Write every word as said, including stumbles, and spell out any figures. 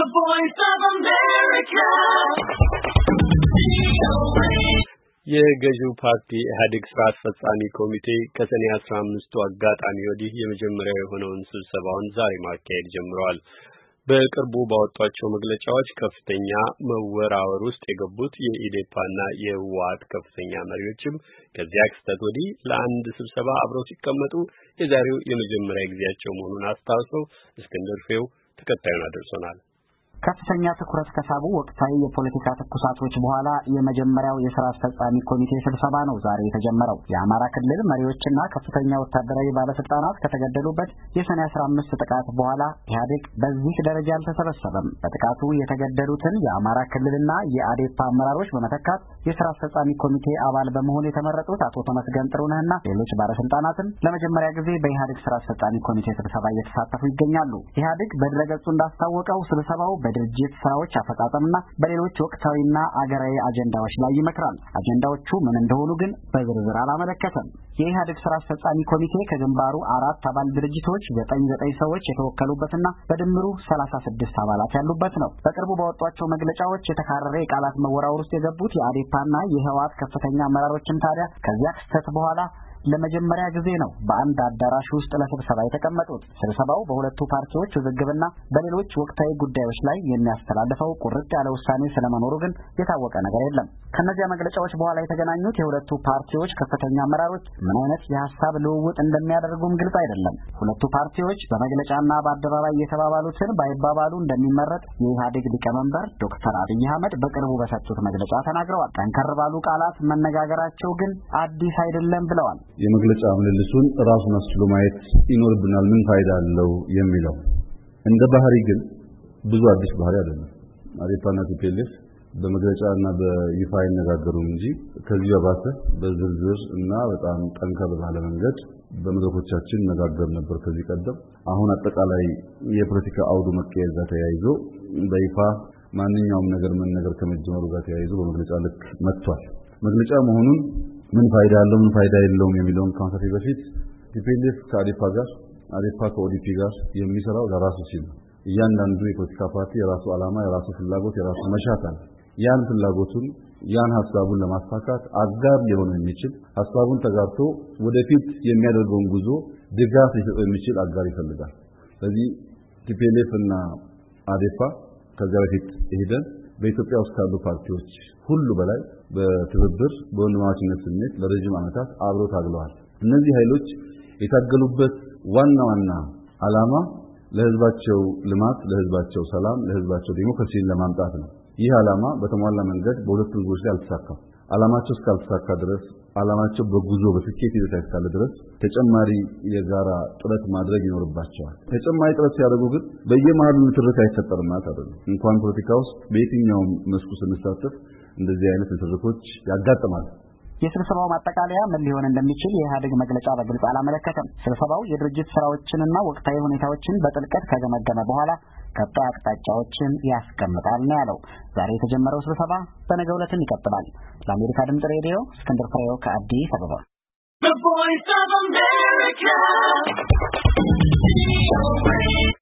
The Voice of America. የገዢው ፓርቲ ኢህአዴግ ስራ አስፈጻሚ ኮሚቴ ከሰኔ አስራ አምስቱ አጋጣሚ ወዲህ የመጀመሪያው የሆነውን ስብሰባውን ዛሬ ማካሄድ ጀምሯል። በቅርቡ ባወጧቸው መግለጫዎች ከፍተኛ መወራወር ውስጥ የገቡት የኢዴፓና የህወሓት ከፍተኛ መሪዎችም ከዚያ ክስተት ወዲህ ለአንድ ስብሰባ አብረው ሲቀመጡ የዛሬው የመጀመሪያ ጊዜያቸው መሆኑን አስታውሰው እስክንድር ፍሬው ተከታዩን አድርሶናል። ከፍተኛ ትኩረት ከሳቡ ወቅታዊ የፖለቲካ ትኩሳቶች በኋላ የመጀመሪያው የሥራ አስፈጻሚ ኮሚቴ ስብሰባ ነው ዛሬ የተጀመረው። የአማራ ክልል መሪዎችና ከፍተኛ ወታደራዊ ባለስልጣናት ከተገደሉበት የሰኔ አስራ አምስት ጥቃት በኋላ ኢህአዴግ በዚህ ደረጃ አልተሰበሰበም። በጥቃቱ የተገደሉትን የአማራ ክልልና የአዴፓ አመራሮች በመተካት የሥራ አስፈጻሚ ኮሚቴ አባል በመሆን የተመረጡት አቶ ተመስገን ጥሩነህና ሌሎች ባለስልጣናትም ለመጀመሪያ ጊዜ በኢህአዴግ ሥራ አስፈጻሚ ኮሚቴ ስብሰባ እየተሳተፉ ይገኛሉ። ኢህአዴግ በድረገጹ እንዳስታወቀው ስብሰባው በድርጅት ስራዎች አፈጻጸምና በሌሎች ወቅታዊና አገራዊ አጀንዳዎች ላይ ይመክራል። አጀንዳዎቹ ምን እንደሆኑ ግን በዝርዝር አላመለከተም። የኢህአዴግ ስራ አስፈጻሚ ኮሚቴ ከግንባሩ አራት አባል ድርጅቶች ዘጠኝ ዘጠኝ ሰዎች የተወከሉበትና በድምሩ ሰላሳ ስድስት አባላት ያሉበት ነው። በቅርቡ ባወጧቸው መግለጫዎች የተካረረ የቃላት መወራወር ውስጥ የገቡት የአዴፓና የህወሓት ከፍተኛ አመራሮችም ታዲያ ከዚያ ክስተት በኋላ ለመጀመሪያ ጊዜ ነው በአንድ አዳራሽ ውስጥ ለስብሰባ የተቀመጡት። ስብሰባው በሁለቱ ፓርቲዎች ውዝግብና በሌሎች ወቅታዊ ጉዳዮች ላይ የሚያስተላልፈው ቁርጥ ያለ ውሳኔ ስለመኖሩ ግን የታወቀ ነገር የለም። ከነዚያ መግለጫዎች በኋላ የተገናኙት የሁለቱ ፓርቲዎች ከፍተኛ አመራሮች ምን አይነት የሐሳብ ልውውጥ እንደሚያደርጉም ግልጽ አይደለም። ሁለቱ ፓርቲዎች በመግለጫና በአደባባይ የተባባሉትን ባይባባሉ እንደሚመረጥ የኢህአዴግ ሊቀመንበር ዶክተር አብይ አህመድ በቅርቡ በሰጡት መግለጫ ተናግረዋል። ጠንከር ባሉ ቃላት መነጋገራቸው ግን አዲስ አይደለም ብለዋል። የመግለጫ ምልልሱን ራሱን አስችሎ ማየት ይኖርብናል። ምን ፋይዳ አለው የሚለው እንደ ባህሪ ግን ብዙ አዲስ ባህሪ አይደለም። አዴፓና ቲፒኤልኤፍ በመግለጫና በይፋ ይነጋገሩ እንጂ ከዚህ በባሰ በዝርዝር እና በጣም ጠንከር ባለ መንገድ በመድረኮቻችን ነጋገር ነበር ከዚህ ቀደም። አሁን አጠቃላይ የፖለቲካ አውዱ መቀየር ጋር ተያይዞ በይፋ ማንኛውም ነገር መነገር ከመጀመሩ ጋር ተያይዞ በመግለጫ ልክ መጥቷል። መግለጫ መሆኑን ምን ፋይዳ አለው ምን ፋይዳ የለውም የሚለውን ካንሳፊ በፊት ቲፒኤልኤፍ ከአዴፓ ጋር አዴፓ ከኦዲፒ ጋር የሚሰራው ለራሱ ሲል እያንዳንዱ የፖለቲካ ፓርቲ የራሱ ዓላማ የራሱ ፍላጎት የራሱ መሻት አለ። ያን ፍላጎቱን ያን ሐሳቡን ለማሳካት አጋር ሊሆን የሚችል ሐሳቡን ተጋርቶ ወደፊት የሚያደርገውን ጉዞ ድጋፍ ሊሰጥ የሚችል አጋር ይፈልጋል። ስለዚህ ቲፒኤልኤፍ እና አዴፓ ከዚያ በፊት ሄደን በኢትዮጵያ ውስጥ ካሉ ፓርቲዎች ሁሉ በላይ በትብብር በወንድማማችነት ስሜት ለረጅም ዓመታት አብረው ታግለዋል። እነዚህ ኃይሎች የታገሉበት ዋና ዋና ዓላማ ለህዝባቸው ልማት፣ ለህዝባቸው ሰላም፣ ለህዝባቸው ዲሞክራሲን ለማምጣት ነው። ይህ ዓላማ በተሟላ መንገድ በሁለቱ ህዝቦች ላይ አልተሳካም። ዓላማቸው እስካልተሳካ ድረስ ዓላማቸው በጉዞ በስኬት ሂደት እስካለ ድረስ ተጨማሪ የጋራ ጥረት ማድረግ ይኖርባቸዋል። ተጨማሪ ጥረት ሲያደርጉ ግን በየመሃሉ ንትርክ አይፈጠርም ማለት አይደለም። እንኳን ፖለቲካ ውስጥ በየትኛውም መስኩ ስንሳተፍ እንደዚህ አይነት ንትርኮች ያጋጥማል። የስብሰባው ማጠቃለያ ምን ሊሆን እንደሚችል የኢህአዴግ መግለጫ በግልጽ አላመለከተም። ስብሰባው የድርጅት ስራዎችንና ወቅታዊ ሁኔታዎችን በጥልቀት ከገመገመ በኋላ ቀጣይ አቅጣጫዎችን ያስቀምጣል ነው ያለው። ዛሬ የተጀመረው ስብሰባ በነገው ዕለትም ይቀጥላል። ለአሜሪካ ድምጽ ሬዲዮ እስክንድር ፍሬው ከአዲስ አበባ። The Voice of America.